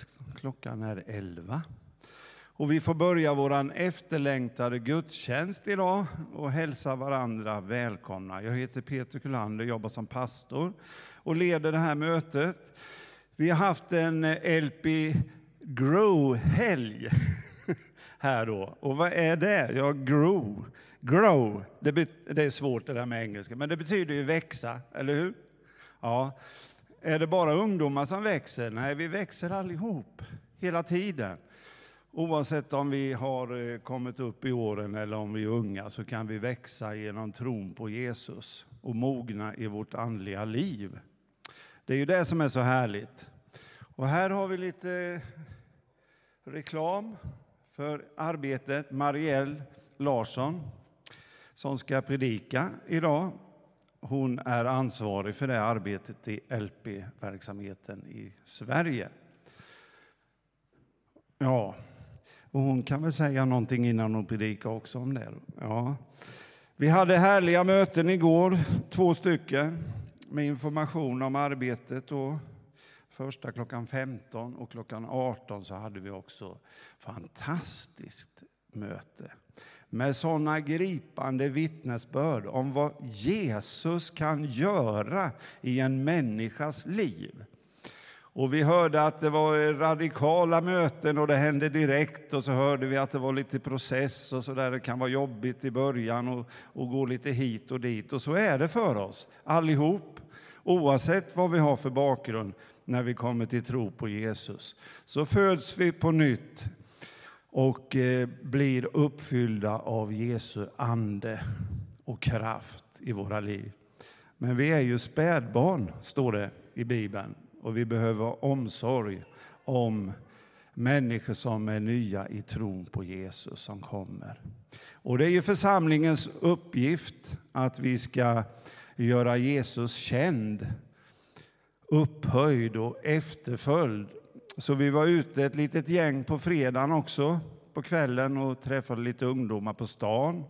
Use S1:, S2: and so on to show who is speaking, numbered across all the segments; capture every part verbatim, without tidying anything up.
S1: Klockan är elva. Och vi får börja våran efterlängtade gudstjänst idag och hälsa varandra välkomna. Jag heter Peter Kullander, jobbar som pastor och leder det här mötet. Vi har haft en L P Grow-helg här då. Och vad är det? Ja, grow. Grow, det, det är svårt det där med engelska, men det betyder ju växa, eller hur? Ja. Är det bara ungdomar som växer? Nej, vi växer allihop, hela tiden. Oavsett om vi har kommit upp i åren eller om vi är unga så kan vi växa genom tron på Jesus och mogna i vårt andliga liv. Det är ju det som är så härligt. Och här har vi lite reklam för arbetet. Marielle Larsson som ska predika idag. Hon är ansvarig för det arbetet i L P-verksamheten i Sverige. Ja, och hon kan väl säga någonting innan hon predikar också om det. Ja. Vi hade härliga möten igår, två stycken, med information om arbetet. Och första klockan femton och klockan arton så hade vi också fantastiskt möte. Med sådana gripande vittnesbörd om vad Jesus kan göra i en människas liv. Och vi hörde att det var radikala möten och det hände direkt. Och så hörde vi att det var lite process och så där. Det kan vara jobbigt i början och, och gå lite hit och dit. Och så är det för oss allihop. Oavsett vad vi har för bakgrund när vi kommer till tro på Jesus. Så föds vi på nytt. Och eh, blir uppfyllda av Jesu ande och kraft i våra liv. Men vi är ju spädbarn, står det i Bibeln. Och vi behöver omsorg om människor som är nya i tron på Jesus som kommer. Och det är ju församlingens uppgift att vi ska göra Jesus känd, upphöjd och efterföljd. Så vi var ute ett litet gäng på fredagen också på kvällen och träffade lite ungdomar på stan.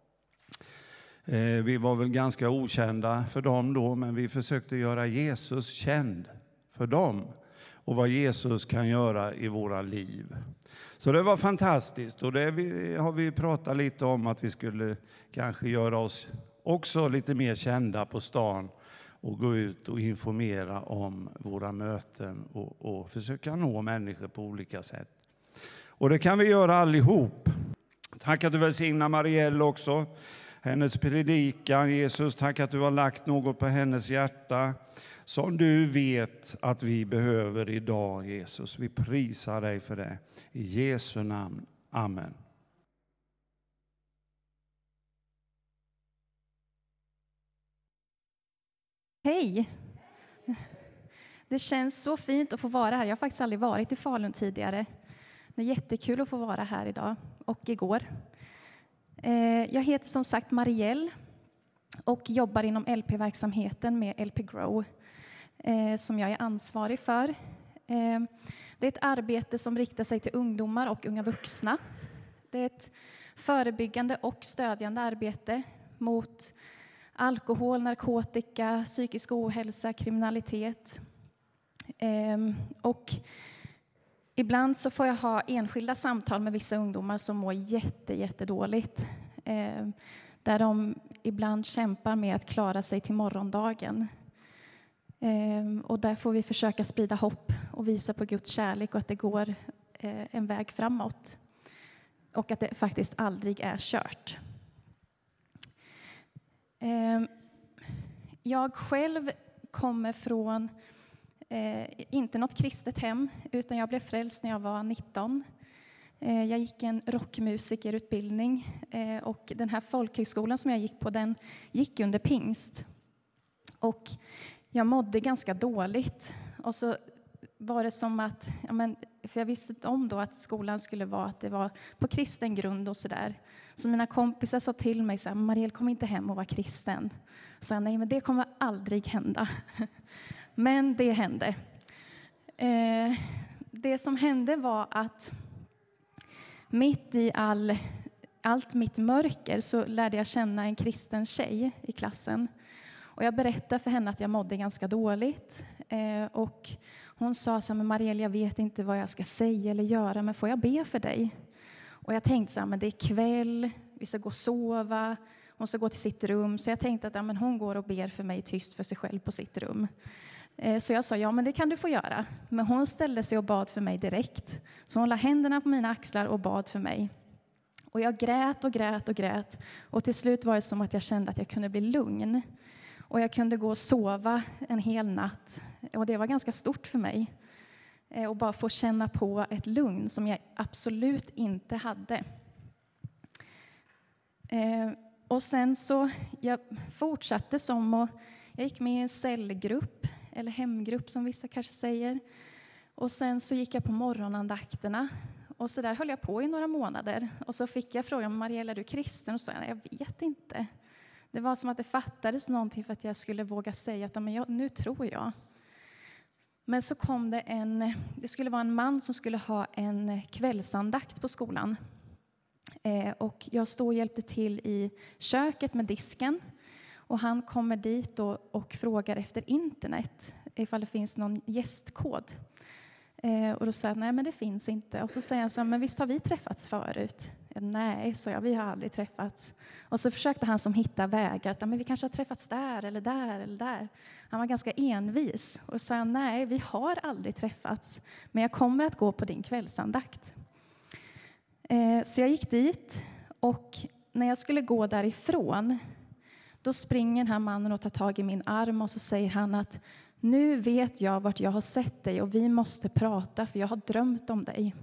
S1: Eh, vi var väl ganska okända för dem då, men vi försökte göra Jesus känd för dem och vad Jesus kan göra i våra liv. Så det var fantastiskt och det vi, har vi pratat lite om att vi skulle kanske göra oss också lite mer kända på stan. Och gå ut och informera om våra möten och, och försöka nå människor på olika sätt. Och det kan vi göra allihop. Tack att du välsignar Marielle också. Hennes predikan, Jesus, tack att du har lagt något på hennes hjärta. Som du vet att vi behöver idag, Jesus. Vi prisar dig för det. I Jesu namn. Amen.
S2: Hej! Det känns så fint att få vara här. Jag har faktiskt aldrig varit i Falun tidigare. Det är jättekul att få vara här idag och igår. Jag heter som sagt Marielle och jobbar inom L P-verksamheten med L P Grow som jag är ansvarig för. Det är ett arbete som riktar sig till ungdomar och unga vuxna. Det är ett förebyggande och stödjande arbete mot alkohol, narkotika, psykisk ohälsa, kriminalitet. Ehm, och ibland så får jag ha enskilda samtal med vissa ungdomar som mår jätte, jättedåligt. Ehm, där de ibland kämpar med att klara sig till morgondagen. Ehm, och där får vi försöka sprida hopp och visa på Guds kärlek och att det går eh, en väg framåt. Och att det faktiskt aldrig är kört. Jag själv kommer från, eh, inte något kristet hem, utan jag blev frälst när jag var nitton. Eh, jag gick en rockmusikerutbildning eh, och den här folkhögskolan som jag gick på, den gick under pingst. Och jag mådde ganska dåligt. Och så var det som att, ja men, för jag visste om då att skolan skulle vara att det var på kristen grund och sådär. Så mina kompisar sa till mig så här, Marielle, kom inte hem och var kristen. Så jag, nej men det kommer aldrig hända. Men det hände. Eh, det som hände var att mitt i all, allt mitt mörker så lärde jag känna en kristen tjej i klassen. Och jag berättade för henne att jag mådde ganska dåligt. Eh, och hon sa så här, men Marielle, jag vet inte vad jag ska säga eller göra, men får jag be för dig? Och jag tänkte så här, men det är kväll, vi ska gå och sova, hon ska gå till sitt rum. Så jag tänkte att ja, men hon går och ber för mig tyst för sig själv på sitt rum. Eh, så jag sa, ja men det kan du få göra. Men hon ställde sig och bad för mig direkt. Så hon la händerna på mina axlar och bad för mig. Och jag grät och grät och grät. Och till slut var det som att jag kände att jag kunde bli lugn. Och jag kunde gå och sova en hel natt. Och det var ganska stort för mig. Eh, och bara få känna på ett lugn som jag absolut inte hade. Eh, och sen så, jag fortsatte som och jag gick med i en cellgrupp, eller hemgrupp som vissa kanske säger. Och sen så gick jag på morgonandakterna. Och så där höll jag på i några månader. Och så fick jag frågan, Marielle, är du kristen? Och så sa jag, jag vet inte. Det var som att det fattades någonting för att jag skulle våga säga att men jag, nu tror jag. Men så kom det en, det skulle vara en man som skulle ha en kvällsandakt på skolan. Eh, och jag stod och hjälpte till i köket med disken. Och han kommer dit och, och frågar efter internet, ifall det finns någon gästkod. Eh, och då sa jag, nej men det finns inte. Och så säger han så här, men visst har vi träffats förut? Nej, så jag, vi har aldrig träffats. Och så försökte han som hitta vägar, att men vi kanske har träffats där eller där eller där. Han var ganska envis och sa, nej vi har aldrig träffats, men jag kommer att gå på din kvällsandakt. Eh, så jag gick dit och när jag skulle gå därifrån, då springer den här mannen och tar tag i min arm och så säger han att nu vet jag vart jag har sett dig och vi måste prata för jag har drömt om dig.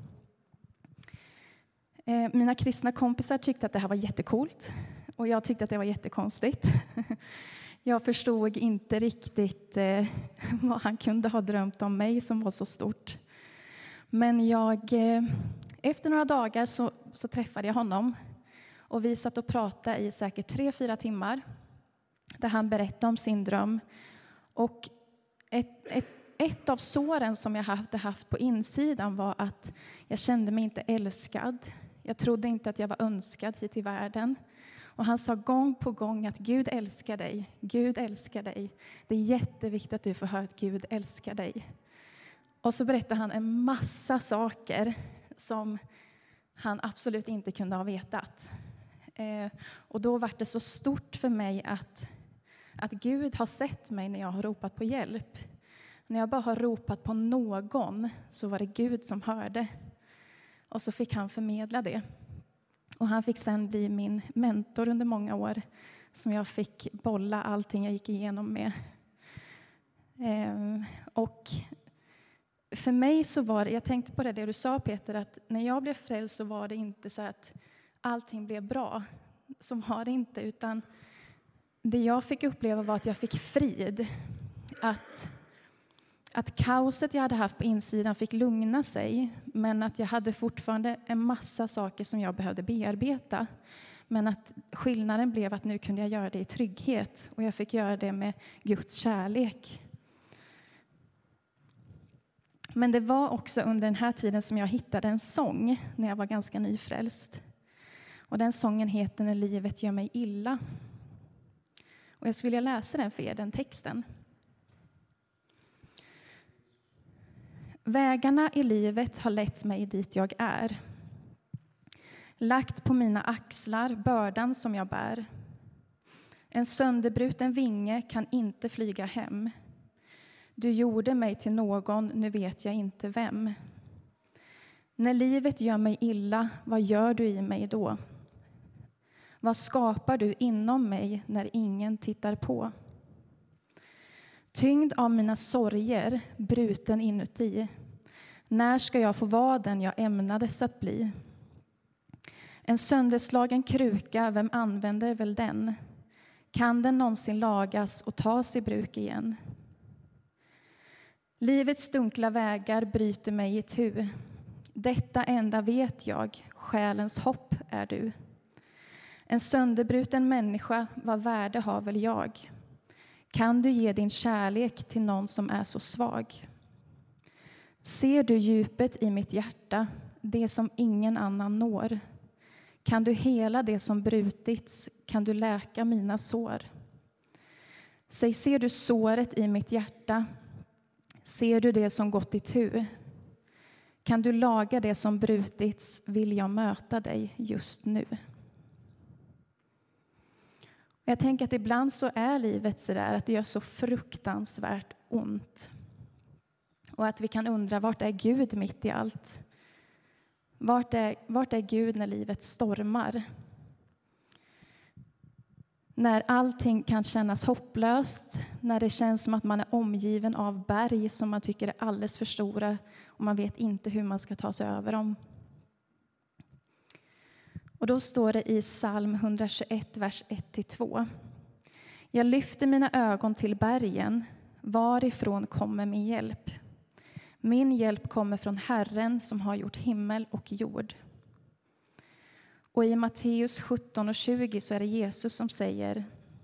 S2: Eh, mina kristna kompisar tyckte att det här var jättekult och jag tyckte att det var jättekonstigt. Jag förstod inte riktigt eh, vad han kunde ha drömt om mig som var så stort. Men jag, eh, efter några dagar så, så träffade jag honom och vi satt och pratade i säkert tre, fyra timmar där han berättade om sin dröm. Och ett, ett, ett av såren som jag hade haft på insidan var att jag kände mig inte älskad. Jag trodde inte att jag var önskad hit i världen. Och han sa gång på gång att Gud älskar dig. Gud älskar dig. Det är jätteviktigt att du får höra att Gud älskar dig. Och så berättade han en massa saker som han absolut inte kunde ha vetat. Eh, och då var det så stort för mig att, att Gud har sett mig när jag har ropat på hjälp. När jag bara har ropat på någon så var det Gud som hörde. Och så fick han förmedla det. Och han fick sen bli min mentor under många år. Som jag fick bolla allting jag gick igenom med. Ehm, och för mig så var det, jag tänkte på det, det du sa Peter, att när jag blev frälst så var det inte så att allting blev bra. Så var det inte, utan det jag fick uppleva var att jag fick frid. Att... Att kaoset jag hade haft på insidan fick lugna sig. Men att jag hade fortfarande en massa saker som jag behövde bearbeta. Men att skillnaden blev att nu kunde jag göra det i trygghet. Och jag fick göra det med Guds kärlek. Men det var också under den här tiden som jag hittade en sång. När jag var ganska nyfrälst. Och den sången heter När livet gör mig illa. Och jag skulle vilja läsa den för er, den texten. Vägarna i livet har lett mig dit jag är. Lagt på mina axlar bördan som jag bär. En sönderbruten vinge kan inte flyga hem. Du gjorde mig till någon, nu vet jag inte vem. När livet gör mig illa, vad gör du i mig då? Vad skapar du inom mig när ingen tittar på? Tyngd av mina sorger, bruten inuti. När ska jag få vara den jag ämnades att bli? En sönderslagen kruka, vem använder väl den? Kan den någonsin lagas och tas i bruk igen? Livets dunkla vägar bryter mig i tu. Detta enda vet jag, själens hopp är du. En sönderbruten människa, vad värde har väl jag? Kan du ge din kärlek till någon som är så svag? Ser du djupet i mitt hjärta, det som ingen annan når? Kan du hela det som brutits, kan du läka mina sår? Säg, ser du såret i mitt hjärta, Ser du det som gått itu? Kan du laga det som brutits, vill jag möta dig just nu. Jag tänker att ibland så är livet så där att det gör så fruktansvärt ont. Och att vi kan undra, vart är Gud mitt i allt? Vart är, vart är Gud när livet stormar? När allting kan kännas hopplöst, när det känns som att man är omgiven av berg som man tycker är alldeles för stora och man vet inte hur man ska ta sig över dem. Och då står det i psalm etthundratjugoett, vers ett till två. Jag lyfter mina ögon till bergen, varifrån kommer min hjälp? Min hjälp kommer från Herren som har gjort himmel och jord. Och i Matteus sjutton och tjugo så är det Jesus som säger: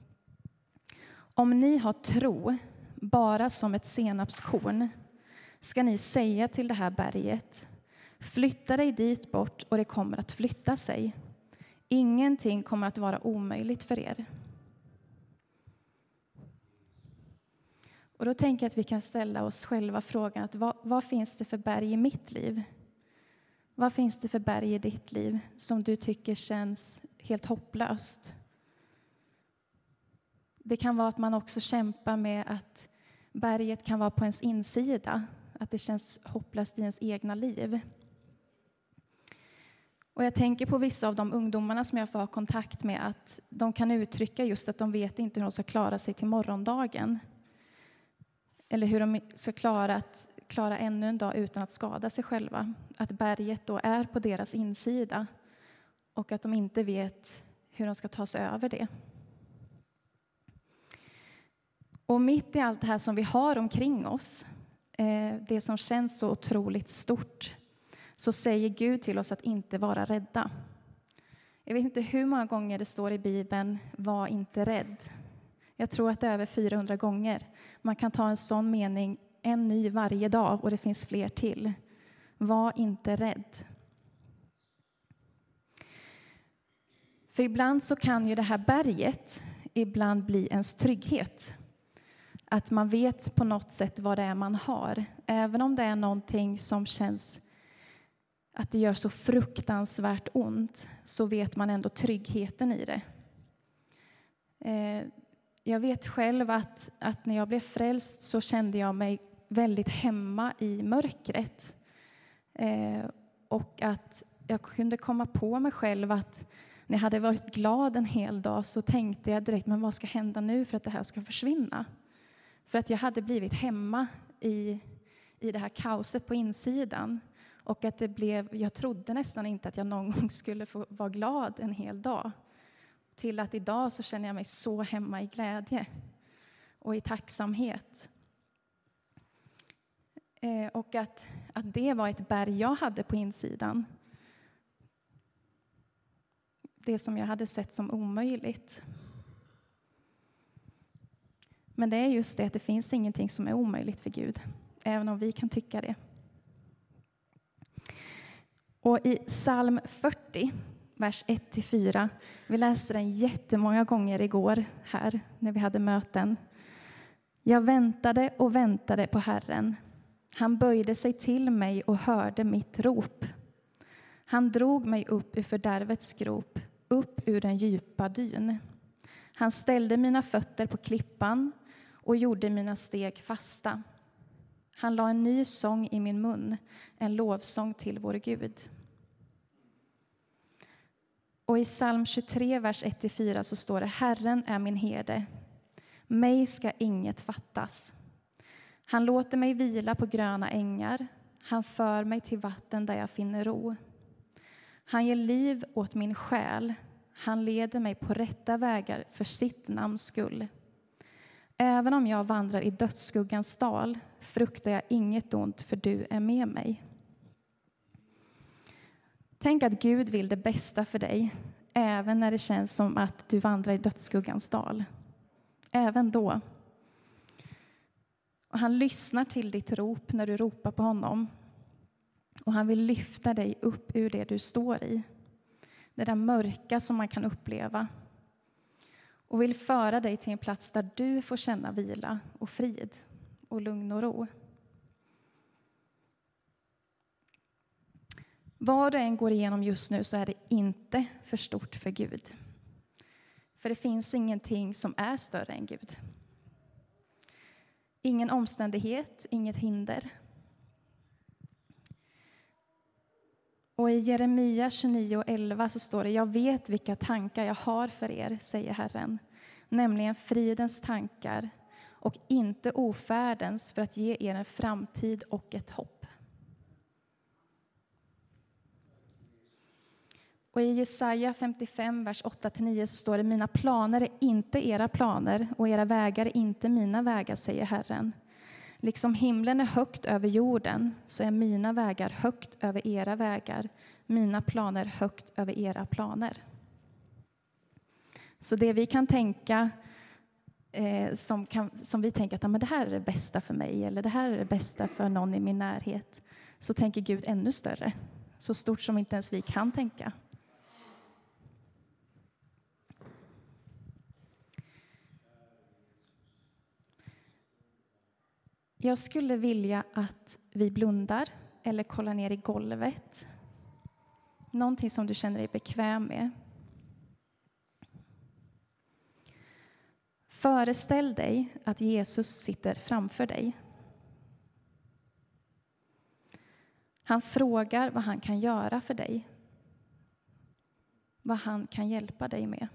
S2: om ni har tro, bara som ett senapskorn, ska ni säga till det här berget: flytta dig dit bort, och det kommer att flytta sig. Ingenting kommer att vara omöjligt för er. Och då tänker jag att vi kan ställa oss själva frågan att vad, vad finns det för berg i mitt liv? Vad finns det för berg i ditt liv som du tycker känns helt hopplöst? Det kan vara att man också kämpar med att berget kan vara på ens insida. Att det känns hopplöst i ens egna liv. Och jag tänker på vissa av de ungdomarna som jag får ha kontakt med, att de kan uttrycka just att de vet inte hur de ska klara sig till morgondagen. Eller hur de ska klara, att, klara ännu en dag utan att skada sig själva. Att berget då är på deras insida och att de inte vet hur de ska ta sig över det. Och mitt i allt det här som vi har omkring oss, det som känns så otroligt stort, så säger Gud till oss att inte vara rädda. Jag vet inte hur många gånger det står i Bibeln, var inte rädd. Jag tror att det är över fyrahundra gånger. Man kan ta en sån mening, en ny varje dag, och det finns fler till. Var inte rädd. För ibland så kan ju det här berget ibland bli ens trygghet. Att man vet på något sätt vad det är man har. Även om det är någonting som känns att det gör så fruktansvärt ont, så vet man ändå tryggheten i det. Jag vet själv att, att när jag blev frälst så kände jag mig väldigt hemma i mörkret. Och att jag kunde komma på mig själv att när jag hade varit glad en hel dag så tänkte jag direkt, men vad ska hända nu för att det här ska försvinna? För att jag hade blivit hemma i, i det här kaoset på insidan. Och att det blev, jag trodde nästan inte att jag någon gång skulle få vara glad en hel dag. Till att idag så känner jag mig så hemma i glädje och i tacksamhet. Eh, och att, att det var ett berg jag hade på insidan. Det som jag hade sett som omöjligt. Men det är just det att det finns ingenting som är omöjligt för Gud. Även om vi kan tycka det. Och i psalm fyrtio, vers ett till fyra. Vi läste den jättemånga gånger igår här när vi hade möten. Jag väntade och väntade på Herren. Han böjde sig till mig och hörde mitt rop. Han drog mig upp ur fördärvets grop, upp ur den djupa dyn. Han ställde mina fötter på klippan och gjorde mina steg fasta. Han la en ny sång i min mun, en lovsång till vår Gud. Och i psalm tjugotre, vers ett till fyra så står det: Herren är min herde. Mig ska inget fattas. Han låter mig vila på gröna ängar. Han för mig till vatten där jag finner ro. Han ger liv åt min själ. Han leder mig på rätta vägar för sitt namns skull. Även om jag vandrar i dödsskuggans dal fruktar jag inget ont, för du är med mig. Tänk att Gud vill det bästa för dig, även när det känns som att du vandrar i dödsskuggans dal. Även då. Och han lyssnar till ditt rop när du ropar på honom. Och han vill lyfta dig upp ur det du står i. Det där mörka som man kan uppleva. Och vill föra dig till en plats där du får känna vila och frid och lugn och ro. Vad du än går igenom just nu så är det inte för stort för Gud. För det finns ingenting som är större än Gud. Ingen omständighet, inget hinder. Och i Jeremia tjugonio och elva så står det: jag vet vilka tankar jag har för er, säger Herren. Nämligen fridens tankar och inte ofärdens, för att ge er en framtid och ett hopp. Och i Jesaja femtiofem, vers åtta till nio så står det: mina planer är inte era planer och era vägar är inte mina vägar, säger Herren. Liksom himlen är högt över jorden så är mina vägar högt över era vägar, mina planer högt över era planer. Så det vi kan tänka, eh, som, kan, som vi tänker att ja, men det här är det bästa för mig, eller det här är det bästa för någon i min närhet, så tänker Gud ännu större. Så stort som inte ens vi kan tänka. Jag skulle vilja att vi blundar eller kollar ner i golvet. Någonting som du känner dig bekväm med. Föreställ dig att Jesus sitter framför dig. Han frågar vad han kan göra för dig. Vad han kan hjälpa dig med.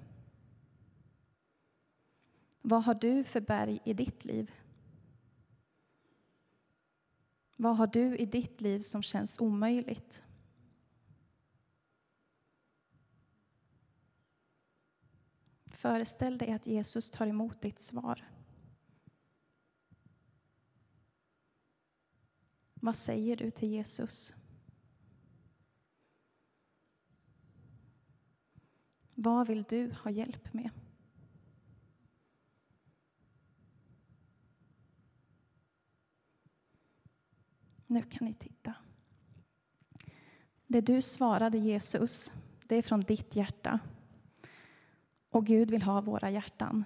S2: Vad har du för berg i ditt liv? Vad har du i ditt liv som känns omöjligt? Föreställ dig att Jesus tar emot ditt svar. Vad säger du till Jesus? Vad vill du ha hjälp med? Nu kan ni titta. Det du svarade Jesus, det är från ditt hjärta. Och Gud vill ha våra hjärtan.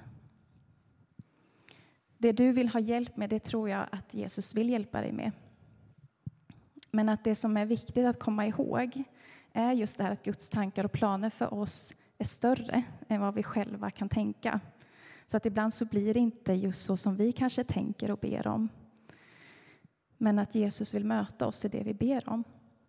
S2: Det du vill ha hjälp med, det tror jag att Jesus vill hjälpa dig med. Men att det som är viktigt att komma ihåg är just det här att Guds tankar och planer för oss är större än vad vi själva kan tänka. Så att ibland så blir det inte just så som vi kanske tänker och ber om. Men att Jesus vill möta oss i det vi ber om.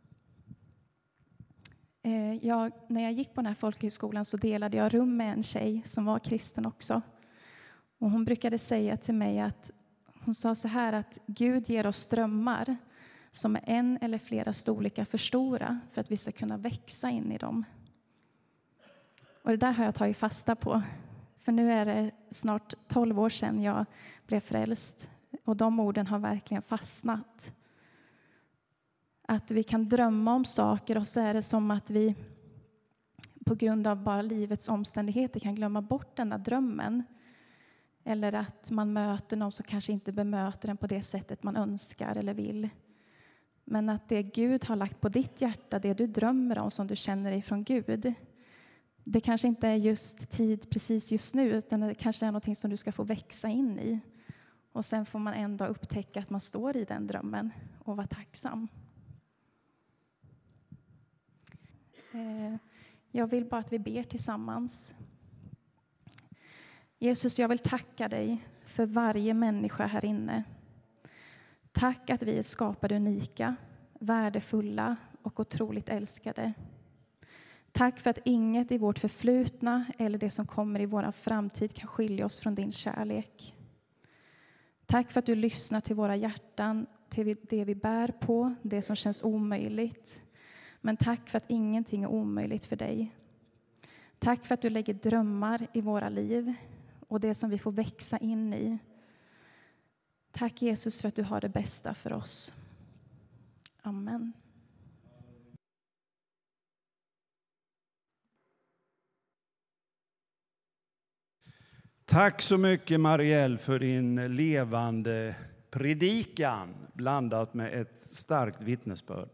S2: Jag, när jag gick på den här folkhögskolan så delade jag rum med en tjej som var kristen också. Och hon brukade säga till mig att hon sa så här att Gud ger oss drömmar som är en eller flera storlekar för stora för att vi ska kunna växa in i dem. Och det där har jag tagit fasta på. För nu är det snart tolv år sedan jag blev frälst. Och de orden har verkligen fastnat. Att vi kan drömma om saker och så är det som att vi på grund av bara livets omständigheter kan glömma bort den där drömmen. Eller att man möter någon som kanske inte bemöter den på det sättet man önskar eller vill. Men att det Gud har lagt på ditt hjärta, det du drömmer om som du känner dig från Gud. Det kanske inte är just tid precis just nu, utan det kanske är något som du ska få växa in i. Och sen får man ändå upptäcka att man står i den drömmen och vara tacksam. Jag vill bara att vi ber tillsammans. Jesus, jag vill tacka dig för varje människa här inne. Tack att vi är skapade unika, värdefulla och otroligt älskade. Tack för att inget i vårt förflutna eller det som kommer i vår framtid kan skilja oss från din kärlek. Tack för att du lyssnar till våra hjärtan, till det vi bär på, det som känns omöjligt. Men tack för att ingenting är omöjligt för dig. Tack för att du lägger drömmar i våra liv och det som vi får växa in i. Tack Jesus för att du har det bästa för oss. Amen.
S1: Tack så mycket Marielle för din levande predikan blandat med ett starkt vittnesbörd.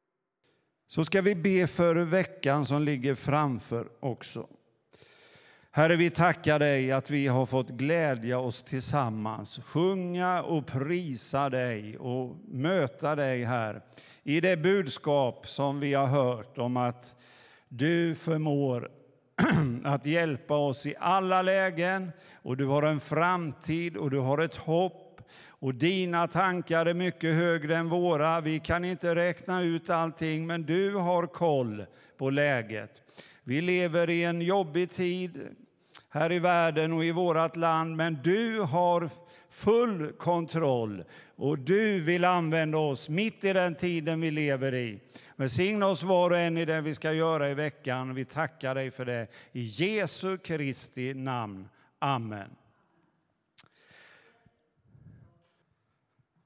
S1: Så ska vi be för veckan som ligger framför också. Herre, vi tackar dig att vi har fått glädja oss tillsammans, sjunga och prisa dig och möta dig här i det budskap som vi har hört om att du förmår att hjälpa oss i alla lägen, och du har en framtid och du har ett hopp, och dina tankar är mycket högre än våra. Vi kan inte räkna ut allting, men du har koll på läget. Vi lever i en jobbig tid här i världen och i vårt land, men du har full kontroll och du vill använda oss mitt i den tiden vi lever i. Välsigna oss var och en i det vi ska göra i veckan. Vi tackar dig för det. I Jesu Kristi namn. Amen.